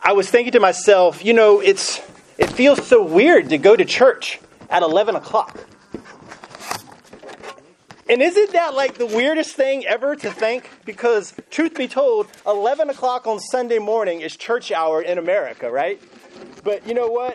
I was thinking to myself, it feels so weird to go to church at 11 o'clock. And isn't that like the weirdest thing ever to think? Because truth be told, 11 o'clock on Sunday morning is church hour in America, right? But you know what?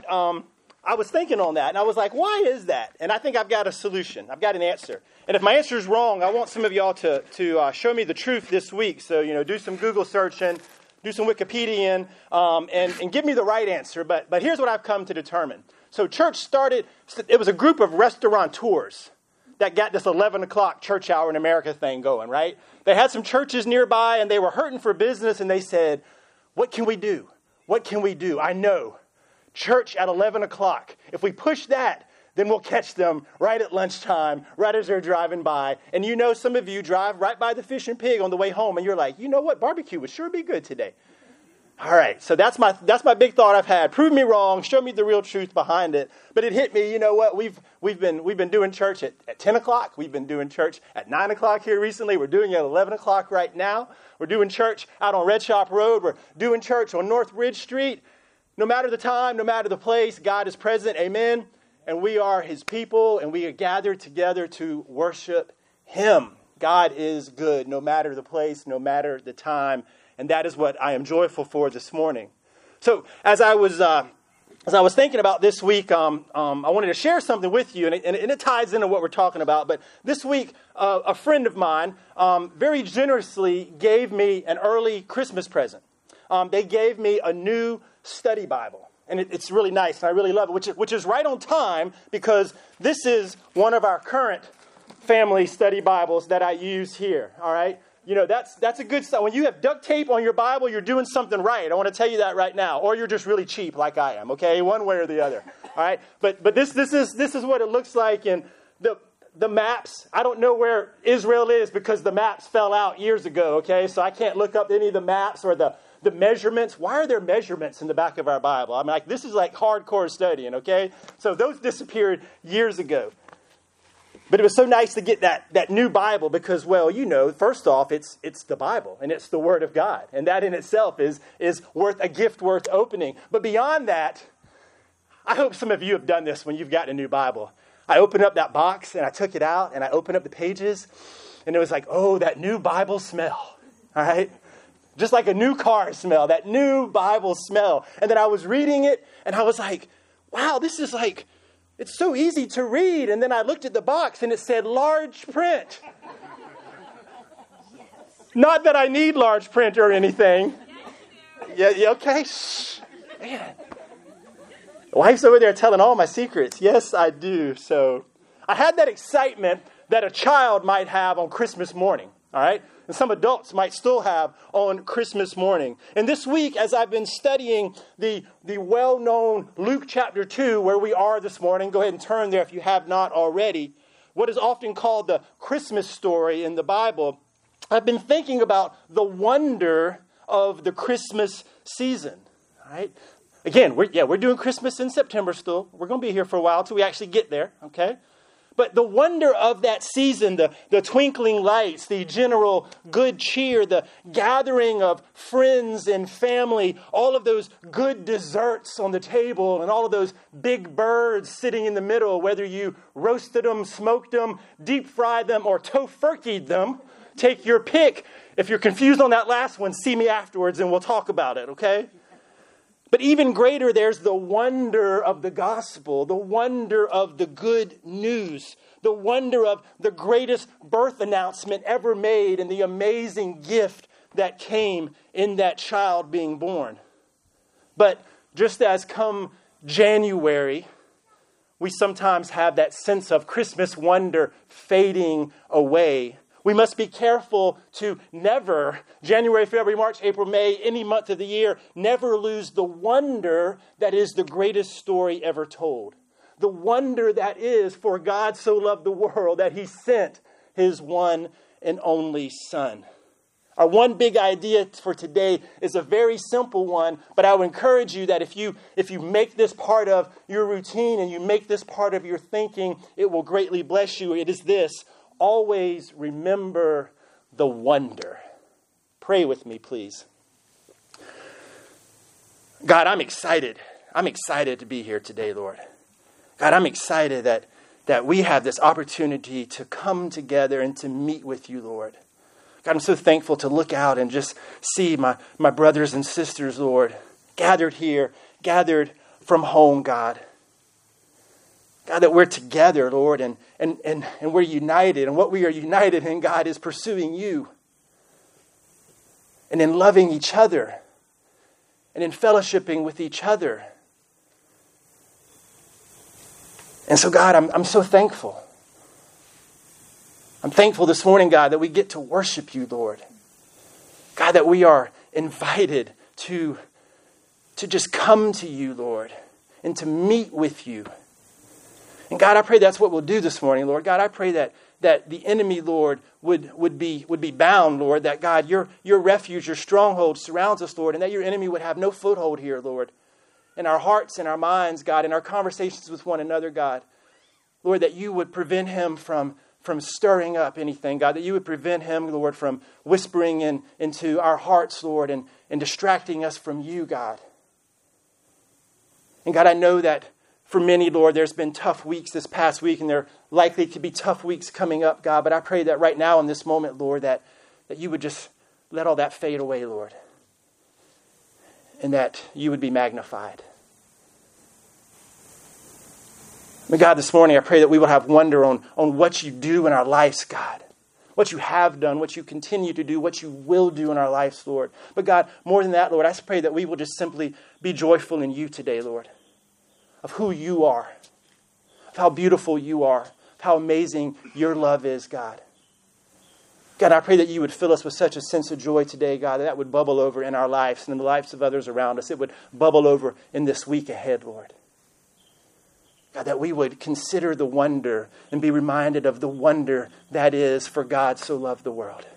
I was thinking on that, and I was like, why is that? And I think I've got a solution. I've got an answer. And if my answer is wrong, I want some of y'all to show me the truth this week. So, do some Google searching, do some Wikipediaing, and give me the right answer. But here's what I've come to determine. So church started, it was a group of restaurateurs that got this 11 o'clock church hour in America thing going, right? They had some churches nearby, and they were hurting for business, and they said, what can we do? What can we do? I know. Church at 11 o'clock. If we push that, then we'll catch them right at lunchtime, right as they're driving by. And some of you drive right by the Fish and Pig on the way home, and you're like, you know what? Barbecue would sure be good today. All right, so that's my big thought I've had. Prove me wrong, show me the real truth behind it. But it hit me, you know what? We've been doing church at 10 o'clock. We've been doing church at 9 o'clock here recently. We're doing it at 11 o'clock right now. We're doing church out on Red Shop Road. We're doing church on North Ridge Street. No matter the time, no matter the place, God is present. Amen. And we are his people, and we are gathered together to worship him. God is good, no matter the place, no matter the time. And that is what I am joyful for this morning. So as I was thinking about this week, I wanted to share something with you, and it ties into what we're talking about. But this week, a friend of mine very generously gave me an early Christmas present. They gave me a new study Bible, and it's really nice, and I really love it, which is right on time, because this is one of our current family study Bibles that I use here, all right? That's a good stuff. When you have duct tape on your Bible, you're doing something right. I want to tell you that right now. Or you're just really cheap like I am, okay? One way or the other, all right? But this is what it looks like. And the maps, I don't know where Israel is because the maps fell out years ago, okay? So I can't look up any of the maps or the measurements. Why are there measurements in the back of our Bible? I mean, this is like hardcore studying, okay? So those disappeared years ago. But it was so nice to get that new Bible because, first off, it's the Bible and it's the Word of God. And that in itself is worth a gift worth opening. But beyond that, I hope some of you have done this when you've gotten a new Bible. I opened up that box and I took it out and I opened up the pages and it was like, oh, that new Bible smell, all right? Just like a new car smell, that new Bible smell. And then I was reading it and I was like, wow, this is like, it's so easy to read. And then I looked at the box and it said large print. Not that I need large print or anything. Yeah, okay. Shh. Man. The wife's over there telling all my secrets. Yes, I do. So I had that excitement that a child might have on Christmas morning. All right. And some adults might still have on Christmas morning. And this week, as I've been studying the well-known Luke chapter 2, where we are this morning, go ahead and turn there if you have not already, what is often called the Christmas story in the Bible, I've been thinking about the wonder of the Christmas season. All right? Again, we're doing Christmas in September still. We're going to be here for a while until we actually get there, okay? But the wonder of that season, the twinkling lights, the general good cheer, the gathering of friends and family, all of those good desserts on the table and all of those big birds sitting in the middle, whether you roasted them, smoked them, deep fried them, or tofurkeyed them, take your pick. If you're confused on that last one, see me afterwards and we'll talk about it, okay? But even greater, there's the wonder of the gospel, the wonder of the good news, the wonder of the greatest birth announcement ever made and the amazing gift that came in that child being born. But just as come January, we sometimes have that sense of Christmas wonder fading away. We must be careful to never, January, February, March, April, May, any month of the year, never lose the wonder that is the greatest story ever told. The wonder that is, for God so loved the world that he sent his one and only Son. Our one big idea for today is a very simple one, but I would encourage you that if you make this part of your routine and you make this part of your thinking, it will greatly bless you. It is this: always remember the wonder. Pray with me, please. God, I'm excited. I'm excited to be here today, Lord. God, I'm excited that we have this opportunity to come together and to meet with you, Lord. God, I'm so thankful to look out and just see my brothers and sisters, Lord, gathered here, gathered from home, God. God, that we're together, Lord, and we're united. And what we are united in, God, is pursuing you. And in loving each other. And in fellowshipping with each other. And so, God, I'm so thankful. I'm thankful this morning, God, that we get to worship you, Lord. God, that we are invited to just come to you, Lord, and to meet with you. And God, I pray that's what we'll do this morning, Lord. God, I pray that the enemy, Lord, would be bound, Lord, that God, your refuge, your stronghold surrounds us, Lord, and that your enemy would have no foothold here, Lord, in our hearts and our minds, God, in our conversations with one another, God. Lord, that you would prevent him from stirring up anything, God, that you would prevent him, Lord, from whispering into our hearts, Lord, and distracting us from you, God. And God, I know that for many, Lord, there's been tough weeks this past week, and there are likely to be tough weeks coming up, God. But I pray that right now in this moment, Lord, that you would just let all that fade away, Lord. And that you would be magnified. But God, this morning I pray that we will have wonder on what you do in our lives, God. What you have done, what you continue to do, what you will do in our lives, Lord. But God, more than that, Lord, I pray that we will just simply be joyful in you today, Lord. Of who you are. Of how beautiful you are. Of how amazing your love is, God. God, I pray that you would fill us with such a sense of joy today, God, that would bubble over in our lives and in the lives of others around us. It would bubble over in this week ahead, Lord. God, that we would consider the wonder and be reminded of the wonder that is for God so loved the world.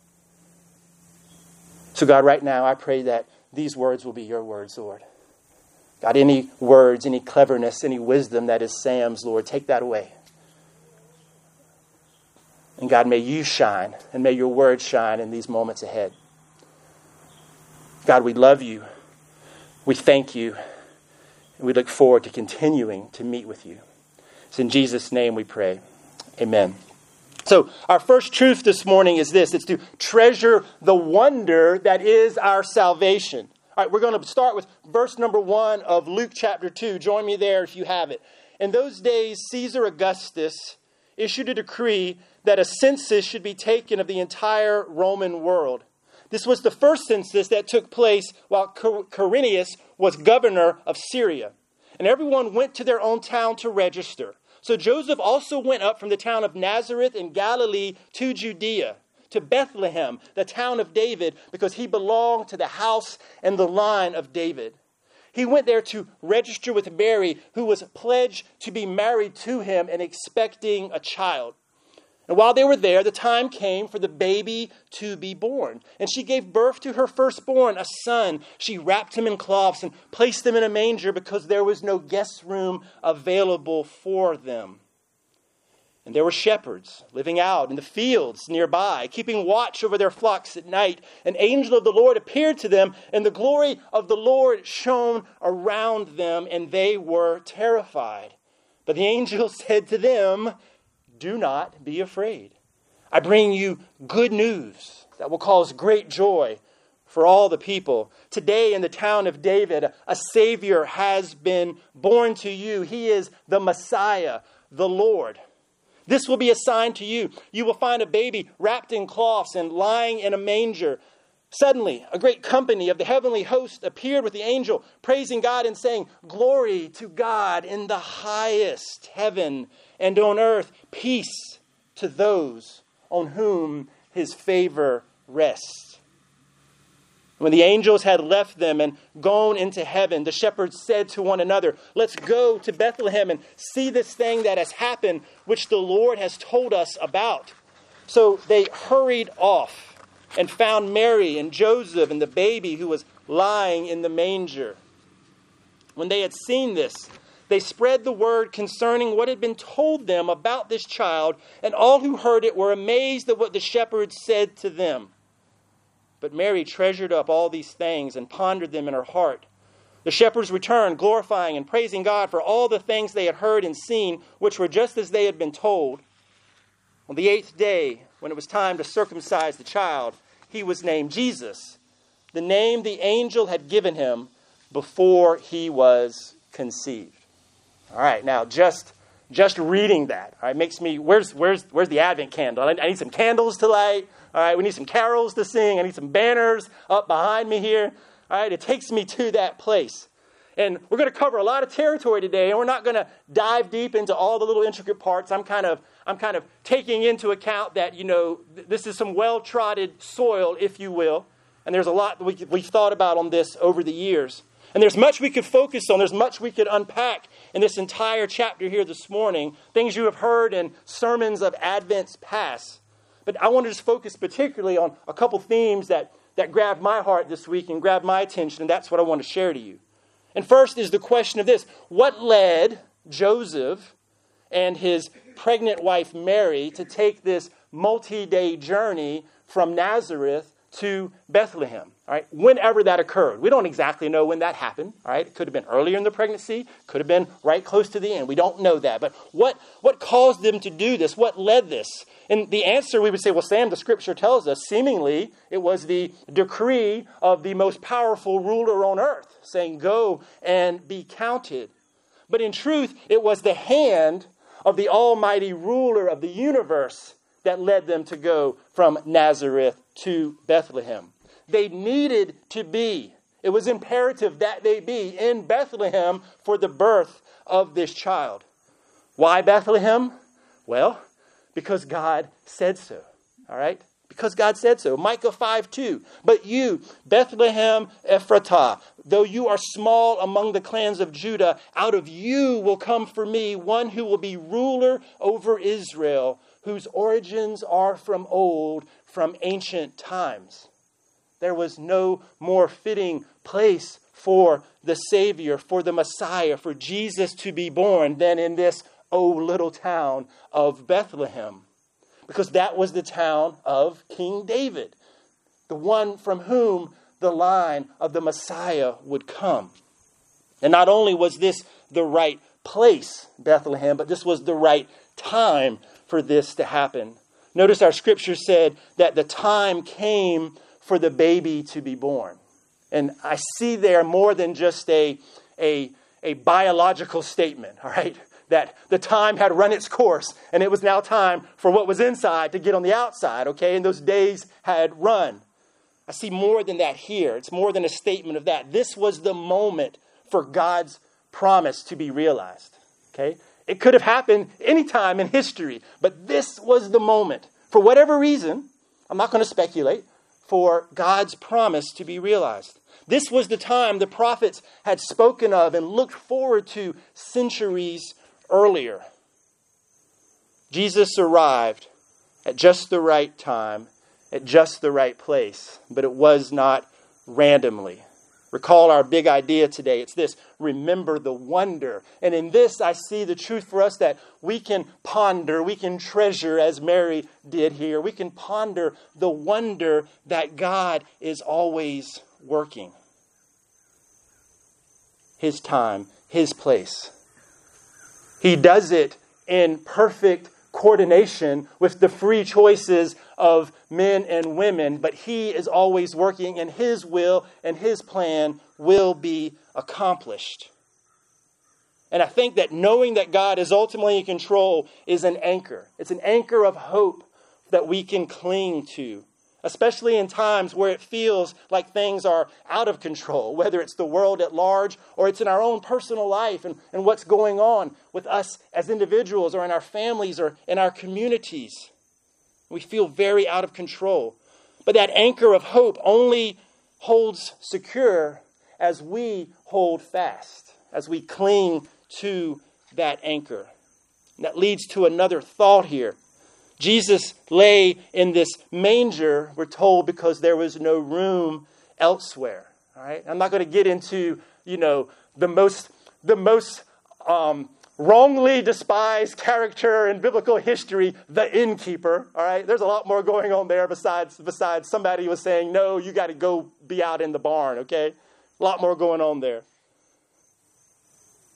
So God, right now, I pray that these words will be your words, Lord. God, any words, any cleverness, any wisdom that is Sam's, Lord, take that away. And God, may you shine and may your word shine in these moments ahead. God, we love you. We thank you. And we look forward to continuing to meet with you. It's in Jesus' name we pray. Amen. So our first truth this morning is this. It's to treasure the wonder that is our salvation. All right, we're going to start with verse number 1 of Luke chapter 2. Join me there if you have it. In those days, Caesar Augustus issued a decree that a census should be taken of the entire Roman world. This was the first census that took place while Quirinius was governor of Syria. And everyone went to their own town to register. So Joseph also went up from the town of Nazareth in Galilee to Judea, to Bethlehem, the town of David, because he belonged to the house and the line of David. He went there to register with Mary, who was pledged to be married to him and expecting a child. And while they were there, the time came for the baby to be born. And she gave birth to her firstborn, a son. She wrapped him in cloths and placed him in a manger because there was no guest room available for them. And there were shepherds living out in the fields nearby, keeping watch over their flocks at night. An angel of the Lord appeared to them, and the glory of the Lord shone around them, and they were terrified. But the angel said to them, "Do not be afraid. I bring you good news that will cause great joy for all the people. Today in the town of David, a Savior has been born to you. He is the Messiah, the Lord. This will be a sign to you. You will find a baby wrapped in cloths and lying in a manger." Suddenly, a great company of the heavenly host appeared with the angel, praising God and saying, "Glory to God in the highest heaven, and on earth peace to those on whom his favor rests." When the angels had left them and gone into heaven, the shepherds said to one another, "Let's go to Bethlehem and see this thing that has happened, which the Lord has told us about." So they hurried off and found Mary and Joseph and the baby who was lying in the manger. When they had seen this, they spread the word concerning what had been told them about this child, and all who heard it were amazed at what the shepherds said to them. But Mary treasured up all these things and pondered them in her heart. The shepherds returned, glorifying and praising God for all the things they had heard and seen, which were just as they had been told. On the 8th day, when it was time to circumcise the child, he was named Jesus, the name the angel had given him before he was conceived. All right, now just reading that, all right, makes me, where's the Advent candle? I need some candles to light. All right, we need some carols to sing. I need some banners up behind me here. All right, it takes me to that place. And we're going to cover a lot of territory today, and we're not going to dive deep into all the little intricate parts. I'm kind of taking into account that, this is some well-trodden soil, if you will. And there's a lot that we've thought about on this over the years. And there's much we could focus on. There's much we could unpack in this entire chapter here this morning. Things you have heard in sermons of Advent's past. But I want to just focus particularly on a couple themes that grabbed my heart this week and grabbed my attention. And that's what I want to share to you. And first is the question of this. What led Joseph and his pregnant wife Mary to take this multi-day journey from Nazareth to Bethlehem? All right, whenever that occurred. We don't exactly know when that happened. All right, it could have been earlier in the pregnancy, could have been right close to the end. We don't know that. But what caused them to do this? What led this? And the answer, we would say, well, Sam, the scripture tells us, seemingly, it was the decree of the most powerful ruler on earth, saying, go and be counted. But in truth, it was the hand of the almighty ruler of the universe that led them to go from Nazareth to Bethlehem. They needed to be. It was imperative that they be in Bethlehem for the birth of this child. Why Bethlehem? Well, because God said so. All right? Because God said so. Micah 5:2. But you, Bethlehem Ephratah, though you are small among the clans of Judah, out of you will come for me one who will be ruler over Israel, whose origins are from old, from ancient times. There was no more fitting place for the Savior, for the Messiah, for Jesus to be born than in this, little town of Bethlehem. Because that was the town of King David, the one from whom the line of the Messiah would come. And not only was this the right place, Bethlehem, but this was the right time for this to happen. Notice our scripture said that the time came for the baby to be born. And I see there more than just a biological statement, all right? That the time had run its course and it was now time for what was inside to get on the outside, okay? And those days had run. I see more than that here. It's more than a statement of that. This was the moment for God's promise to be realized, okay? It could have happened any time in history, but this was the moment. For whatever reason, I'm not going to speculate, for God's promise to be realized. This was the time the prophets had spoken of and looked forward to centuries earlier. Jesus arrived at just the right time, at just the right place, but it was not randomly. Recall our big idea today. It's this: remember the wonder. And in this, I see the truth for us that we can ponder, we can treasure as Mary did here. We can ponder the wonder that God is always working. His time, His place. He does it in perfect coordination with the free choices of men and women, but He is always working, and His will and His plan will be accomplished. And I think that knowing that God is ultimately in control is an anchor. It's an anchor of hope that we can cling to, especially in times where it feels like things are out of control, whether it's the world at large or it's in our own personal life and what's going on with us as individuals or in our families or in our communities. We feel very out of control. But that anchor of hope only holds secure as we hold fast, as we cling to that anchor. And that leads to another thought here. Jesus lay in this manger, we're told, because there was no room elsewhere. All right? I'm not going to get into, the most wrongly despised character in biblical history, the innkeeper. All right? There's a lot more going on there besides somebody was saying, no, you got to go be out in the barn, okay? A lot more going on there.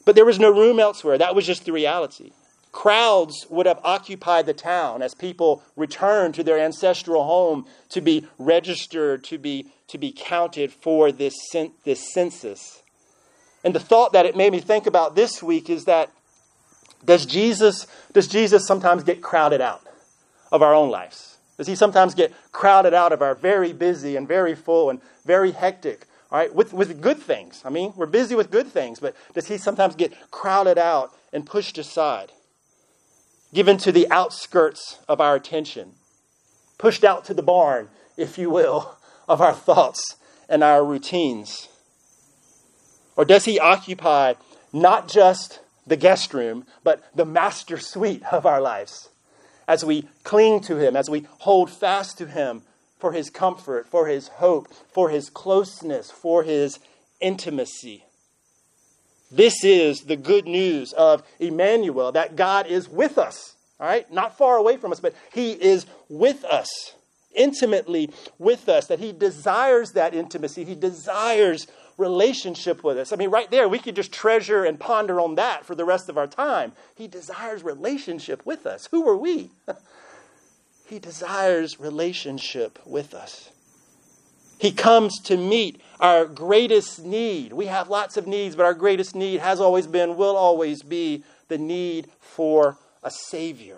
But there was no room elsewhere. That was just the reality. Crowds would have occupied the town as people returned to their ancestral home to be registered, to be counted for this census. And the thought that it made me think about this week is that does Jesus sometimes get crowded out of our own lives? Does he sometimes get crowded out of our very busy and very full and very hectic, all right, with good things? I mean, we're busy with good things, but does he sometimes get crowded out and pushed aside? Given to the outskirts of our attention, pushed out to the barn, if you will, of our thoughts and our routines? Or does he occupy not just the guest room, but the master suite of our lives as we cling to him, as we hold fast to him for his comfort, for his hope, for his closeness, for his intimacy? This is the good news of Emmanuel, that God is with us, all right? Not far away from us, but he is with us, intimately with us, that he desires that intimacy. He desires relationship with us. I mean, right there, we could just treasure and ponder on that for the rest of our time. He desires relationship with us. Who are we? He desires relationship with us. He comes to meet our greatest need. We have lots of needs, but our greatest need has always been, will always be, the need for a Savior.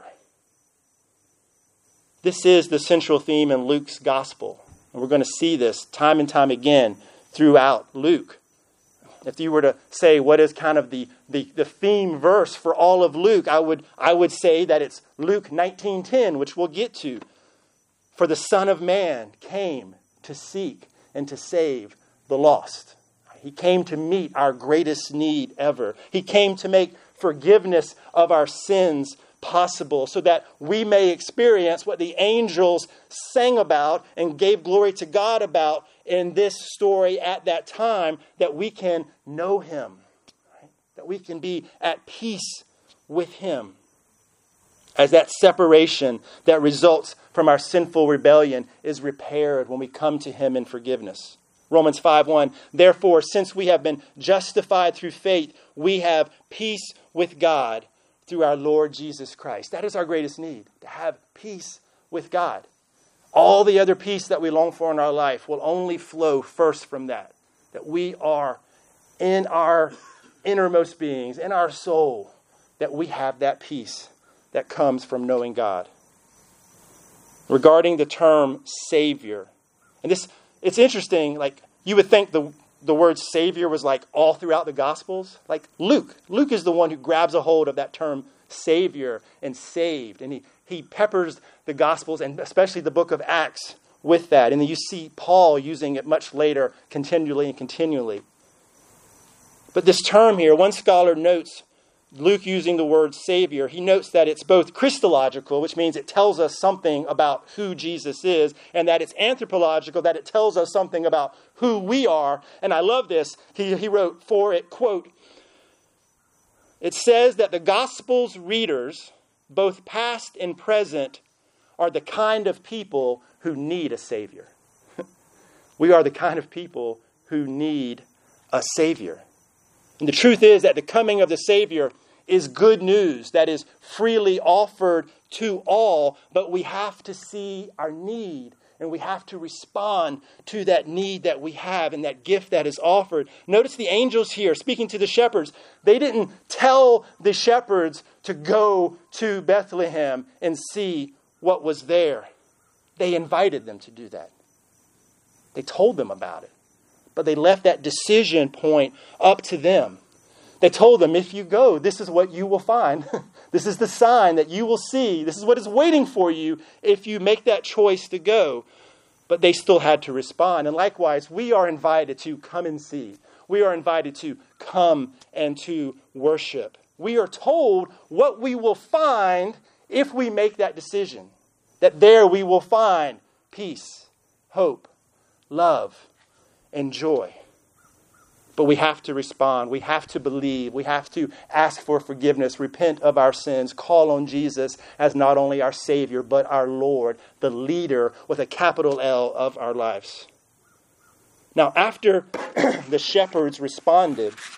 This is the central theme in Luke's gospel. And we're going to see this time and time again throughout Luke. If you were to say what is kind of the theme verse for all of Luke, I would say that it's Luke 19:10, which we'll get to. For the Son of Man came to seek and to save the lost. He came to meet our greatest need ever. He came to make forgiveness of our sins possible so that we may experience what the angels sang about and gave glory to God about in this story at that time, that we can know him, right? That we can be at peace with him, as that separation that results from our sinful rebellion is repaired when we come to him in forgiveness. Romans 5:1, therefore, since we have been justified through faith, we have peace with God through our Lord Jesus Christ. That is our greatest need, to have peace with God. All the other peace that we long for in our life will only flow first from that we are in our innermost beings, in our soul, that we have that peace that comes from knowing God. Regarding the term Savior, and this, it's interesting, like you would think the word Savior was like all throughout the Gospels. Like Luke is the one who grabs a hold of that term Savior and saved. And he peppers the Gospels and especially the book of Acts with that. And then you see Paul using it much later continually. But this term here, one scholar notes Luke using the word Savior, he notes that it's both Christological, which means it tells us something about who Jesus is, and that it's anthropological, that it tells us something about who we are. And I love this. He wrote for it, quote, it says that the Gospel's readers, both past and present, are the kind of people who need a Savior. We are the kind of people who need a Savior. And the truth is that the coming of the Savior is good news that is freely offered to all, but we have to see our need and we have to respond to that need that we have and that gift that is offered. Notice the angels here speaking to the shepherds. They didn't tell the shepherds to go to Bethlehem and see what was there. They invited them to do that. They told them about it. But they left that decision point up to them. They told them, if you go, this is what you will find. This is the sign that you will see. This is what is waiting for you if you make that choice to go. But they still had to respond. And likewise, we are invited to come and see. We are invited to come and to worship. We are told what we will find if we make that decision. That there we will find peace, hope, love, and joy. But we have to respond. We have to believe. We have to ask for forgiveness, repent of our sins, call on Jesus as not only our Savior, but our Lord, the leader with a capital L of our lives. Now, after the shepherds responded,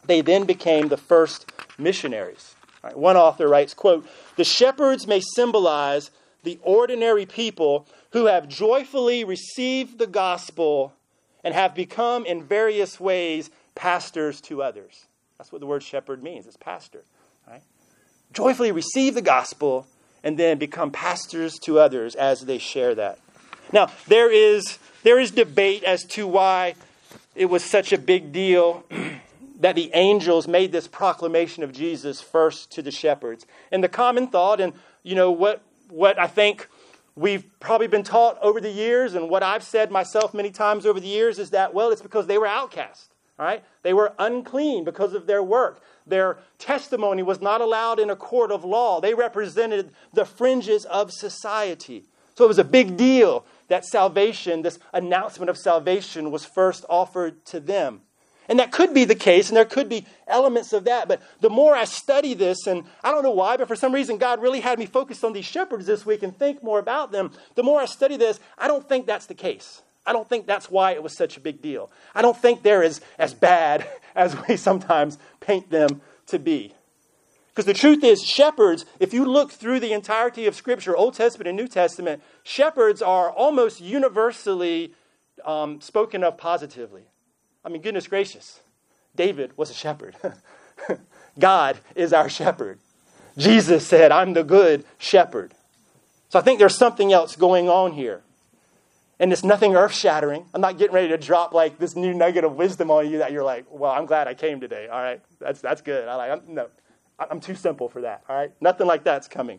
They then became the first missionaries. All right, one author writes, quote, "The shepherds may symbolize the ordinary people who have joyfully received the gospel and have become in various ways pastors to others." That's what the word shepherd means. It's pastor. Right? Joyfully receive the gospel and then become pastors to others as they share that. Now, there is debate as to why it was such a big deal that the angels made this proclamation of Jesus first to the shepherds. And the common thought, and what I think we've probably been taught over the years, and what I've said myself many times over the years, is that, well, it's because they were outcast. All right? They were unclean because of their work. Their testimony was not allowed in a court of law. They represented the fringes of society. So it was a big deal that salvation, this announcement of salvation, was first offered to them. And that could be the case, and there could be elements of that. But the more I study this, and I don't know why, but for some reason God really had me focused on these shepherds this week and think more about them. The more I study this, I don't think that's the case. I don't think that's why it was such a big deal. I don't think they're as bad as we sometimes paint them to be. Because the truth is, shepherds, if you look through the entirety of Scripture, Old Testament and New Testament, shepherds are almost universally spoken of positively. I mean, goodness gracious, David was a shepherd. God is our shepherd. Jesus said, "I'm the good shepherd." So I think there's something else going on here. And it's nothing earth-shattering. I'm not getting ready to drop like this new nugget of wisdom on you that you're like, well, I'm glad I came today. All right, that's good. I'm too simple for that. All right, nothing like that's coming.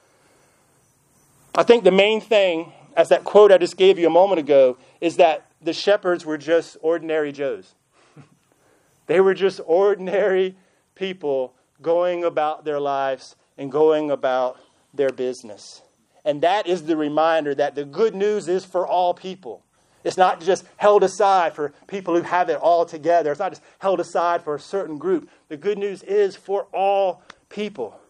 I think the main thing, as that quote I just gave you a moment ago, is that the shepherds were just ordinary Joes. They were just ordinary people going about their lives and going about their business. And that is the reminder that the good news is for all people. It's not just held aside for people who have it all together. It's not just held aside for a certain group. The good news is for all people.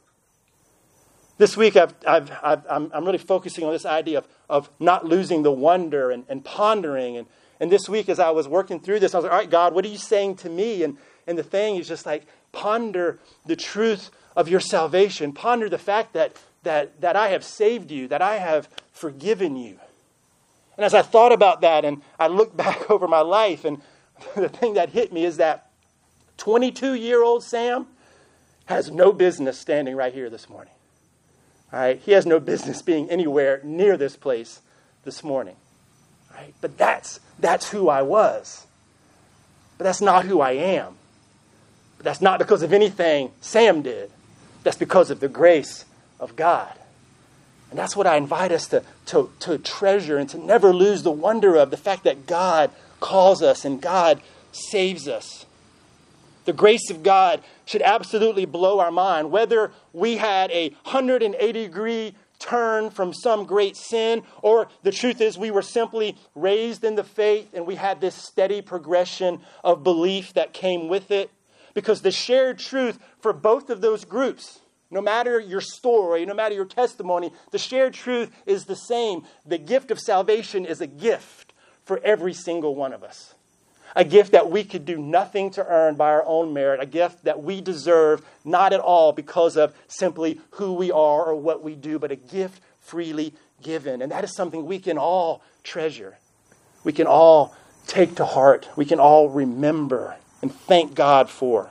This week, I'm really focusing on this idea of not losing the wonder and pondering. And this week, as I was working through this, I was like, all right, God, what are you saying to me? And the thing is just like, ponder the truth of your salvation. Ponder the fact that I have saved you, that I have forgiven you. And as I thought about that and I looked back over my life, and the thing that hit me is that 22-year-old Sam has no business standing right here this morning. All right? He has no business being anywhere near this place this morning. All right? But that's who I was. But that's not who I am. But that's not because of anything Sam did. That's because of the grace of God. And that's what I invite us to treasure and to never lose the wonder of the fact that God calls us and God saves us. The grace of God should absolutely blow our mind. Whether we had a 180-degree turn from some great sin, or the truth is we were simply raised in the faith and we had this steady progression of belief that came with it. Because the shared truth for both of those groups, no matter your story, no matter your testimony, the shared truth is the same. The gift of salvation is a gift for every single one of us. A gift that we could do nothing to earn by our own merit. A gift that we deserve not at all because of simply who we are or what we do, but a gift freely given. And that is something we can all treasure. We can all take to heart. We can all remember and thank God for.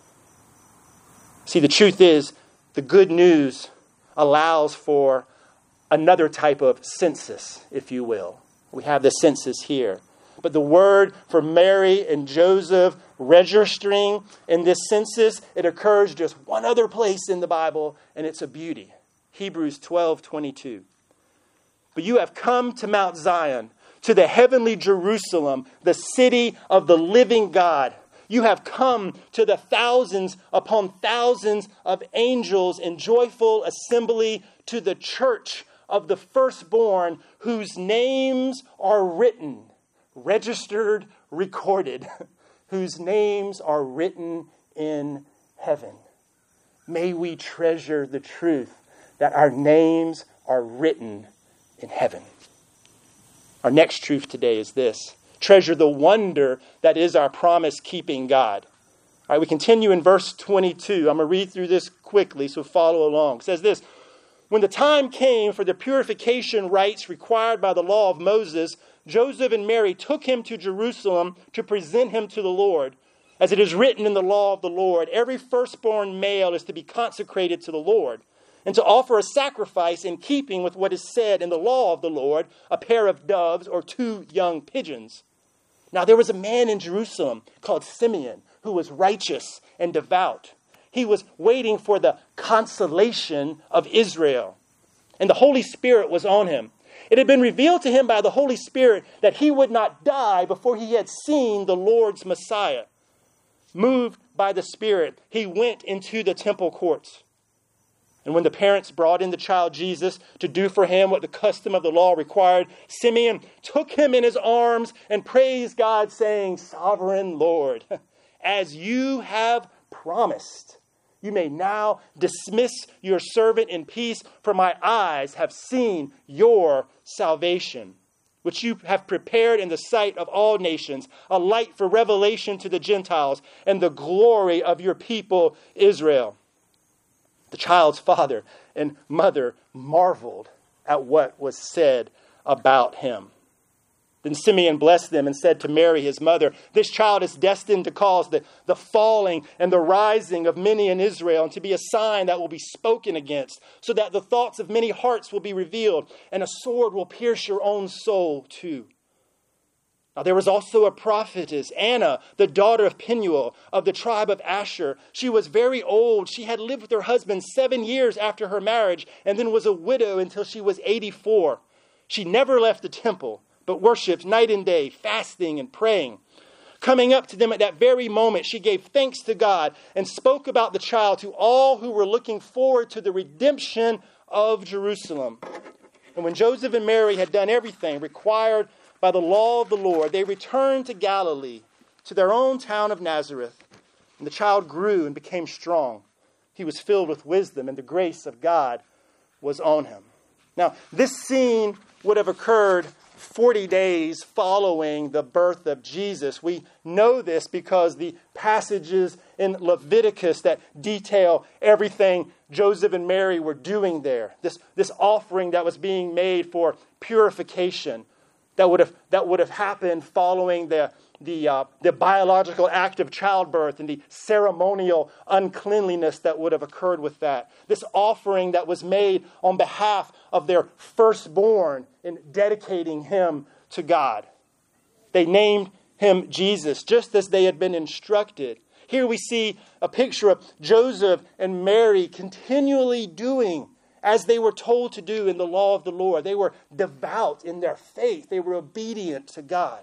See, the truth is, the good news allows for another type of census, if you will. We have the census here. But the word for Mary and Joseph registering in this census, it occurs just one other place in the Bible, and it's a beauty. Hebrews 12:22. But you have come to Mount Zion, to the heavenly Jerusalem, the city of the living God. You have come to the thousands upon thousands of angels in joyful assembly, to the church of the firstborn, whose names are written, registered, recorded, whose names are written in heaven. May we treasure the truth that our names are written in heaven. Our next truth today is this. Treasure the wonder that is our promise-keeping God. All right, we continue in verse 22. I'm going to read through this quickly, so follow along. It says this: when the time came for the purification rites required by the law of Moses, Joseph and Mary took him to Jerusalem to present him to the Lord. As it is written in the law of the Lord, every firstborn male is to be consecrated to the Lord, and to offer a sacrifice in keeping with what is said in the law of the Lord, a pair of doves or 2 young pigeons. Now there was a man in Jerusalem called Simeon, who was righteous and devout. He was waiting for the consolation of Israel, and the Holy Spirit was on him. It had been revealed to him by the Holy Spirit that he would not die before he had seen the Lord's Messiah. Moved by the Spirit, he went into the temple courts. And when the parents brought in the child Jesus to do for him what the custom of the law required, Simeon took him in his arms and praised God, saying, "Sovereign Lord, as you have promised, you may now dismiss your servant in peace, for my eyes have seen your salvation, which you have prepared in the sight of all nations, a light for revelation to the Gentiles and the glory of your people Israel." The child's father and mother marveled at what was said about him. Then Simeon blessed them and said to Mary, his mother, "This child is destined to cause the falling and the rising of many in Israel, and to be a sign that will be spoken against, so that the thoughts of many hearts will be revealed, and a sword will pierce your own soul too." Now there was also a prophetess, Anna, the daughter of Penuel, of the tribe of Asher. She was very old. She had lived with her husband 7 years after her marriage, and then was a widow until she was 84. She never left the temple, but worshipped night and day, fasting and praying. Coming up to them at that very moment, she gave thanks to God and spoke about the child to all who were looking forward to the redemption of Jerusalem. And when Joseph and Mary had done everything required by the law of the Lord, they returned to Galilee, to their own town of Nazareth. And the child grew and became strong. He was filled with wisdom, and the grace of God was on him. Now, this scene would have occurred 40 days following the birth of Jesus. We know this because the passages in Leviticus that detail everything Joseph and Mary were doing there. This offering that was being made for purification that would have happened following the biological act of childbirth and the ceremonial uncleanliness that would have occurred with that. This offering that was made on behalf of their firstborn in dedicating him to God. They named him Jesus, just as they had been instructed. Here we see a picture of Joseph and Mary continually doing as they were told to do in the law of the Lord. They were devout in their faith. They were obedient to God.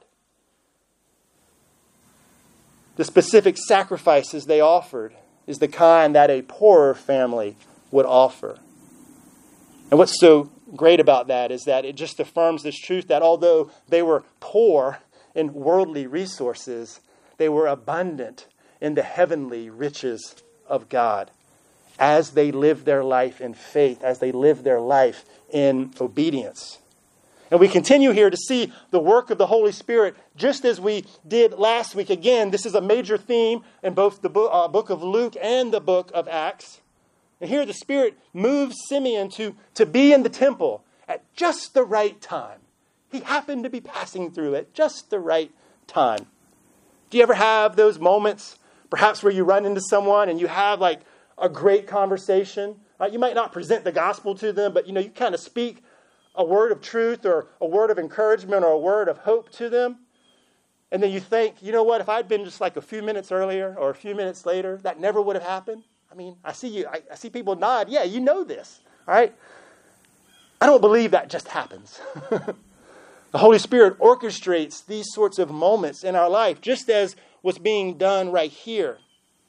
The specific sacrifices they offered is the kind that a poorer family would offer. And what's so great about that is that it just affirms this truth that although they were poor in worldly resources, they were abundant in the heavenly riches of God as they lived their life in faith, as they lived their life in obedience. And we continue here to see the work of the Holy Spirit just as we did last week. Again, this is a major theme in both the book of Luke and the book of Acts. And here the Spirit moves Simeon to be in the temple at just the right time. He happened to be passing through at just the right time. Do you ever have those moments, perhaps where you run into someone and you have like a great conversation? You might not present the gospel to them, but you kind of speak a word of truth or a word of encouragement or a word of hope to them. And then you think, you know what, if I'd been just like a few minutes earlier or a few minutes later, that never would have happened. I mean, I see people nod. Yeah, you know this, all right? I don't believe that just happens. The Holy Spirit orchestrates these sorts of moments in our life, just as what's being done right here,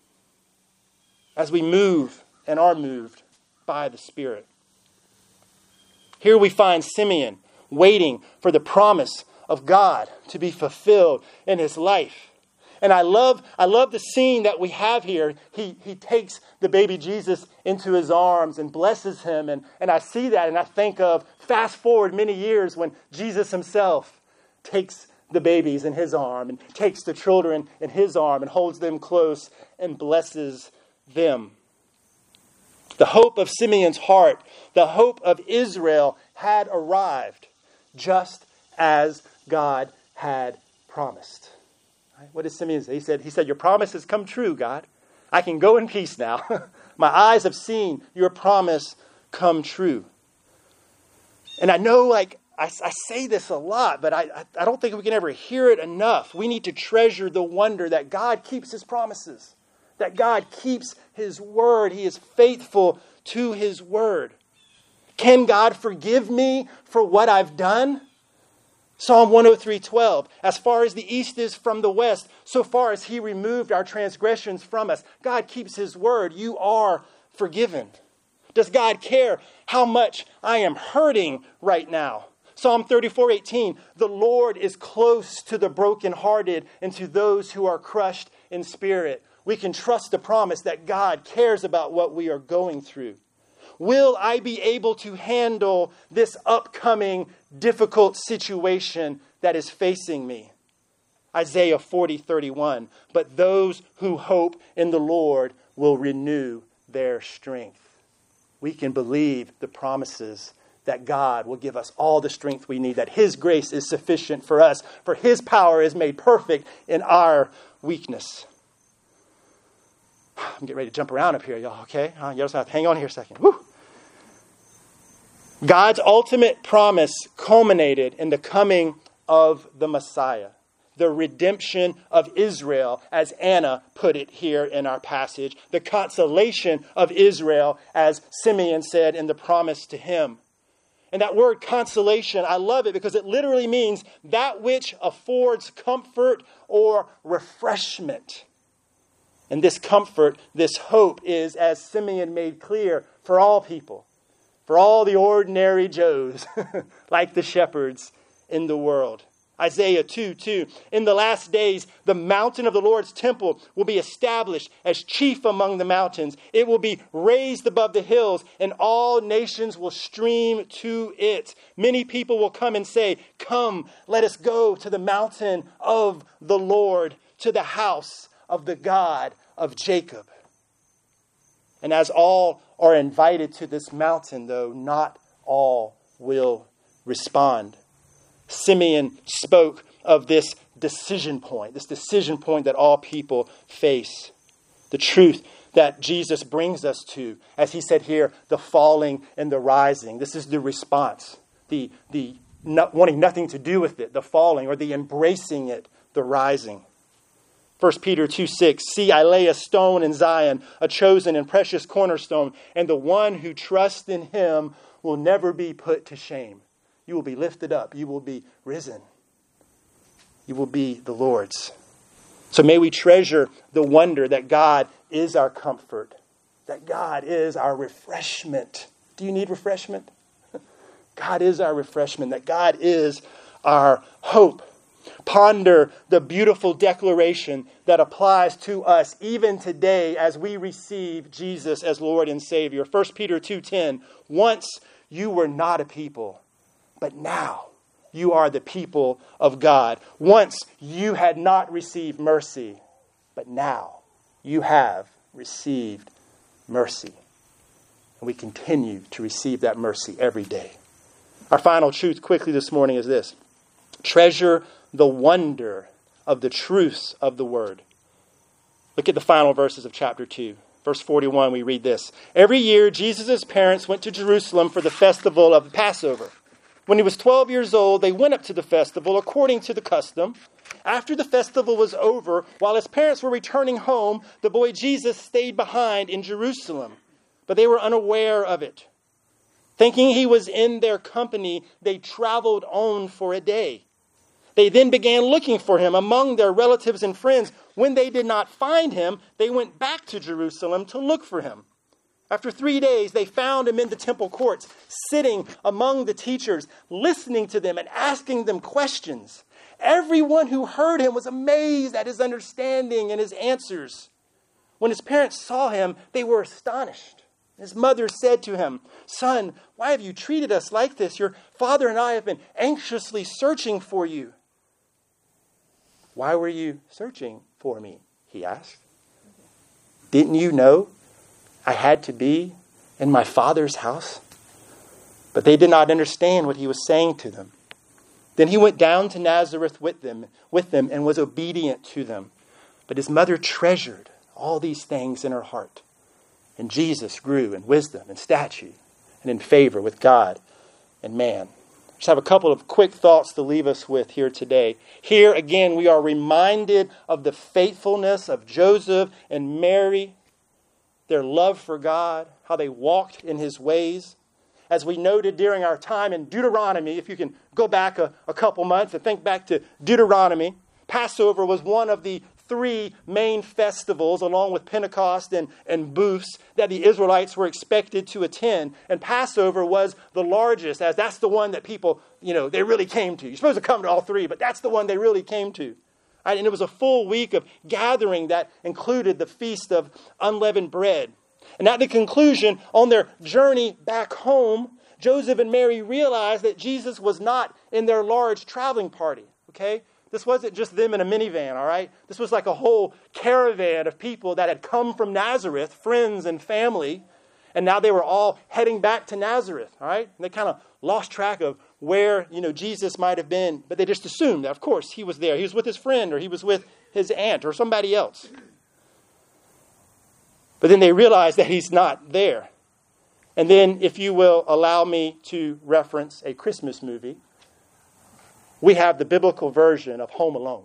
as we move and are moved by the Spirit. Here we find Simeon waiting for the promise of God to be fulfilled in his life. And I love the scene that we have here. He takes the baby Jesus into his arms and blesses him. And I see that and I think of fast forward many years when Jesus himself takes the babies in his arm and takes the children in his arm and holds them close and blesses them. The hope of Simeon's heart, the hope of Israel had arrived just as God had promised. Right? What did Simeon say? He said, your promise has come true, God. I can go in peace now. My eyes have seen your promise come true. And I know, I say this a lot, but I don't think we can ever hear it enough. We need to treasure the wonder that God keeps his promises, that God keeps his word. He is faithful to his word. Can God forgive me for what I've done? Psalm 103:12, as far as the east is from the west, so far as he removed our transgressions from us. God keeps his word. You are forgiven. Does God care how much I am hurting right now? Psalm 34:18, the Lord is close to the brokenhearted and to those who are crushed in spirit. We can trust the promise that God cares about what we are going through. Will I be able to handle this upcoming difficult situation that is facing me? Isaiah 40:31, but those who hope in the Lord will renew their strength. We can believe the promises that God will give us all the strength we need, that his grace is sufficient for us, for his power is made perfect in our weakness. I'm getting ready to jump around up here, y'all, okay? You just have to hang on here a second. Woo. God's ultimate promise culminated in the coming of the Messiah, the redemption of Israel, as Anna put it here in our passage, the consolation of Israel, as Simeon said in the promise to him. And that word consolation, I love it because it literally means that which affords comfort or refreshment. And this comfort, this hope is, as Simeon made clear, for all people, for all the ordinary Joes, like the shepherds in the world. Isaiah 2:2, in the last days, the mountain of the Lord's temple will be established as chief among the mountains. It will be raised above the hills, and all nations will stream to it. Many people will come and say, come, let us go to the mountain of the Lord, to the house of the God of Jacob. And as all are invited to this mountain, though, not all will respond. Simeon spoke of this decision point that all people face. The truth that Jesus brings us to, as he said here, the falling and the rising. This is the response, the not wanting nothing to do with it, the falling, or the embracing it, the rising. 1 Peter 2:6, see, I lay a stone in Zion, a chosen and precious cornerstone, and the one who trusts in him will never be put to shame. You will be lifted up. You will be risen. You will be the Lord's. So may we treasure the wonder that God is our comfort, that God is our refreshment. Do you need refreshment? God is our refreshment, that God is our hope. Ponder the beautiful declaration that applies to us even today as we receive Jesus as Lord and Savior. 1 Peter 2:10, once you were not a people, but now you are the people of God. Once you had not received mercy, but now you have received mercy. And we continue to receive that mercy every day. Our final truth quickly this morning is this. Treasure the wonder of the truths of the word. Look at the final verses of chapter 2. Verse 41, we read this. Every year, Jesus' parents went to Jerusalem for the festival of the Passover. When he was 12 years old, they went up to the festival according to the custom. After the festival was over, while his parents were returning home, the boy Jesus stayed behind in Jerusalem, but they were unaware of it. Thinking he was in their company, they traveled on for a day. They then began looking for him among their relatives and friends. When they did not find him, they went back to Jerusalem to look for him. After 3 days, they found him in the temple courts, sitting among the teachers, listening to them and asking them questions. Everyone who heard him was amazed at his understanding and his answers. When his parents saw him, they were astonished. His mother said to him, son, why have you treated us like this? Your father and I have been anxiously searching for you. Why were you searching for me? He asked. Didn't you know I had to be in my Father's house? But they did not understand what he was saying to them. Then he went down to Nazareth with them and was obedient to them. But his mother treasured all these things in her heart. And Jesus grew in wisdom and stature and in favor with God and man. Just have a couple of quick thoughts to leave us with here today. Here again, we are reminded of the faithfulness of Joseph and Mary, their love for God, how they walked in his ways. As we noted during our time in Deuteronomy, if you can go back a couple months and think back to Deuteronomy, Passover was one of the 3 main festivals, along with Pentecost and Booths, that the Israelites were expected to attend. And Passover was the largest, as that's the one that people, they really came to. You're supposed to come to all 3, but that's the one they really came to. And it was a full week of gathering that included the Feast of Unleavened Bread. And at the conclusion, on their journey back home, Joseph and Mary realized that Jesus was not in their large traveling party, okay? This wasn't just them in a minivan, all right? This was like a whole caravan of people that had come from Nazareth, friends and family, and now they were all heading back to Nazareth, all right? And they kind of lost track of where, Jesus might have been, but they just assumed that, of course, he was there. He was with his friend, or he was with his aunt, or somebody else. But then they realized that he's not there. And then, if you will allow me to reference a Christmas movie, we have the biblical version of Home Alone.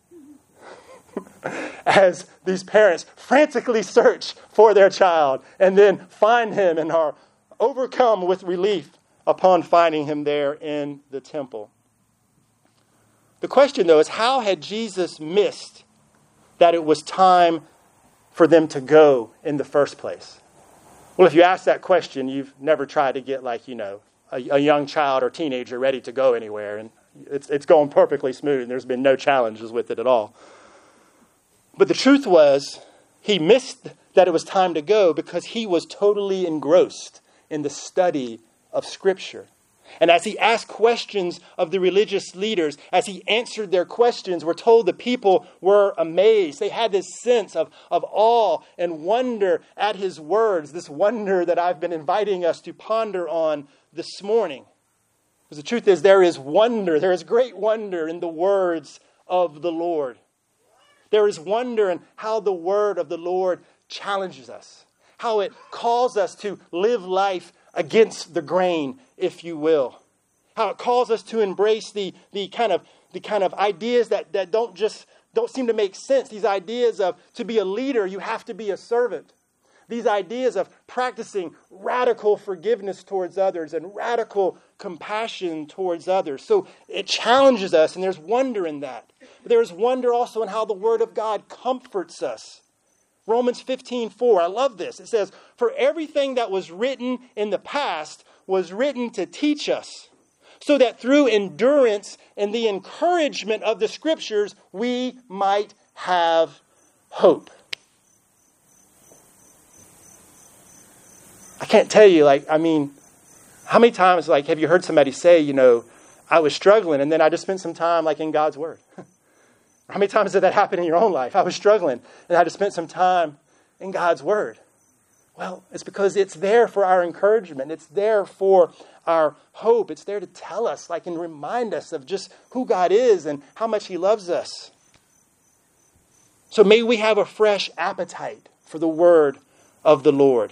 As these parents frantically search for their child and then find him and are overcome with relief upon finding him there in the temple. The question, though, is how had Jesus missed that it was time for them to go in the first place? Well, if you ask that question, you've never tried to get a young child or teenager ready to go anywhere, and it's going perfectly smooth, and there's been no challenges with it at all. But the truth was, he missed that it was time to go because he was totally engrossed in the study of Scripture. And as he asked questions of the religious leaders, as he answered their questions, we're told the people were amazed. They had this sense of awe and wonder at his words, this wonder that I've been inviting us to ponder on this morning. Because the truth is, there is great wonder in the words of the Lord. There is wonder in how the word of the Lord challenges us, how it calls us to live life against the grain, if you will. How it calls us to embrace the kind of ideas that don't seem to make sense. These ideas of to be a leader, you have to be a servant. These ideas of practicing radical forgiveness towards others and radical compassion towards others. So it challenges us, and there's wonder in that. But there's wonder also in how the Word of God comforts us. Romans 15:4, I love this. It says, "For everything that was written in the past was written to teach us, so that through endurance and the encouragement of the Scriptures, we might have hope." I can't tell you, how many times, have you heard somebody say, I was struggling, and then I just spent some time, in God's Word? How many times did that happen in your own life? I was struggling, and I just spent some time in God's Word. Well, it's because it's there for our encouragement. It's there for our hope. It's there to tell us, and remind us of just who God is and how much He loves us. So may we have a fresh appetite for the Word of the Lord.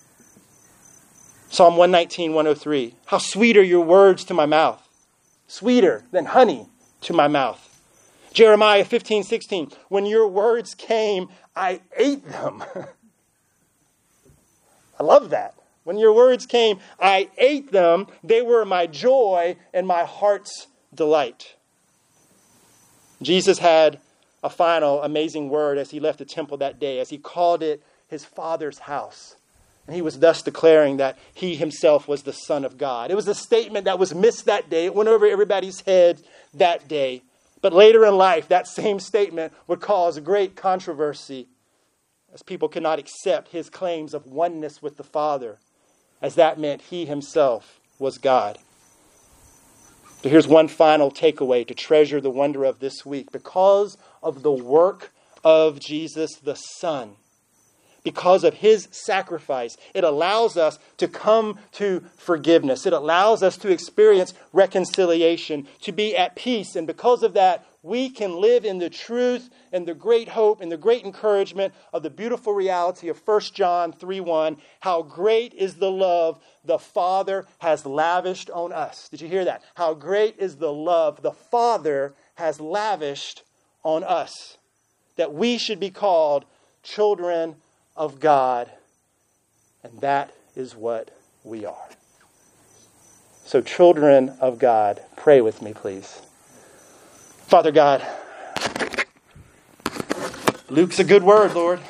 Psalm 119, 103. How sweet are your words to my mouth, sweeter than honey to my mouth. Jeremiah 15, 16. When your words came, I ate them. I love that. When your words came, I ate them. They were my joy and my heart's delight. Jesus had a final amazing word as he left the temple that day, as he called it his Father's house. And he was thus declaring that he himself was the Son of God. It was a statement that was missed that day. It went over everybody's head that day. But later in life, that same statement would cause great controversy as people could not accept his claims of oneness with the Father, as that meant he himself was God. So here's one final takeaway to treasure the wonder of this week. Because of the work of Jesus the Son, because of his sacrifice, it allows us to come to forgiveness. It allows us to experience reconciliation, to be at peace. And because of that, we can live in the truth and the great hope and the great encouragement of the beautiful reality of 1 John 3:1. How great is the love the Father has lavished on us. Did you hear that? How great is the love the Father has lavished on us, that we should be called children of God. And that is what we are. So, children of God, pray with me, please. Father God, Luke's a good word, Lord.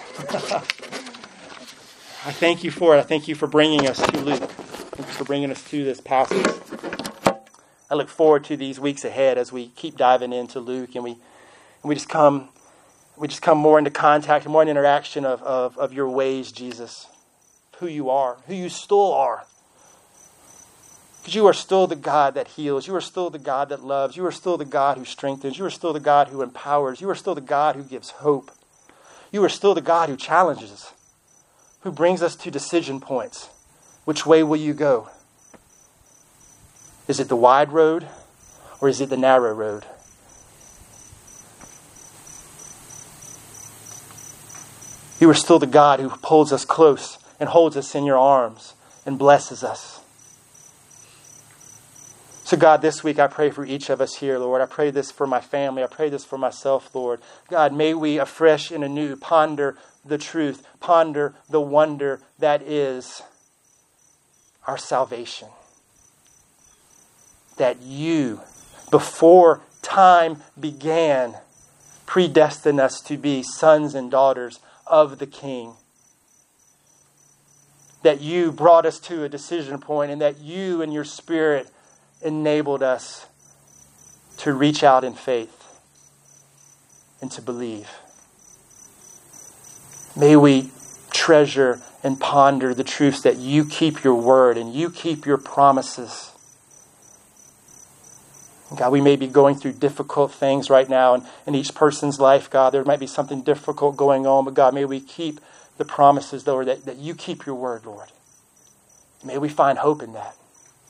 I thank you for it. I thank you for bringing us to Luke. Thank you for bringing us to this passage. I look forward to these weeks ahead as we keep diving into Luke, and we just come more into contact, more in interaction of your ways, Jesus, who you are, who you still are. Because you are still the God that heals. You are still the God that loves. You are still the God who strengthens. You are still the God who empowers. You are still the God who gives hope. You are still the God who challenges, who brings us to decision points. Which way will you go? Is it the wide road or is it the narrow road? You are still the God who pulls us close and holds us in your arms and blesses us. So God, this week I pray for each of us here, Lord. I pray this for my family. I pray this for myself, Lord. God, may we afresh and anew ponder the truth, ponder the wonder that is our salvation. That you, before time began, predestined us to be sons and daughters of the King. That you brought us to a decision point, and that you and your Spirit enabled us to reach out in faith and to believe. May we treasure and ponder the truths that you keep your word and you keep your promises. God, we may be going through difficult things right now in each person's life, God. There might be something difficult going on, but God, may we keep the promises, Lord, that you keep your word, Lord. May we find hope in that.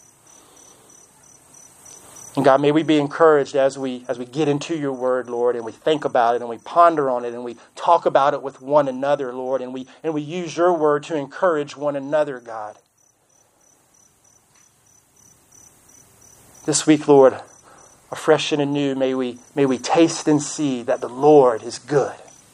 And God, may we be encouraged as we get into your word, Lord, and we think about it and we ponder on it and we talk about it with one another, Lord, and we use your word to encourage one another, God. This week, Lord, afresh and anew, may we taste and see that the Lord is good.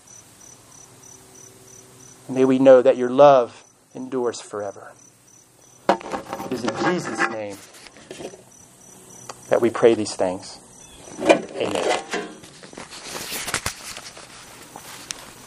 And may we know that your love endures forever. It is in Jesus' name that we pray these things.